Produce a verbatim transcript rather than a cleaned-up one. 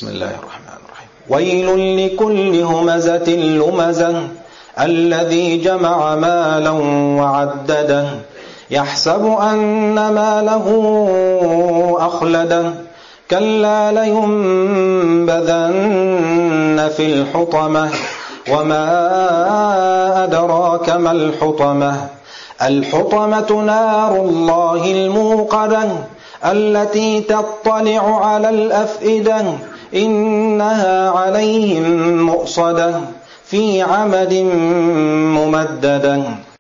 بسم الله الرحمن الرحيم. ويل لكل همزة لمزة الذي جمع مالا وعدده يحسب أن ماله أخلده كلا لينبذن في الحطمة وما أدراك ما الحطمة الحطمة نار الله الموقدة التي تطلع على الأفئدة إنها عليهم مؤصدة في عمد ممددة.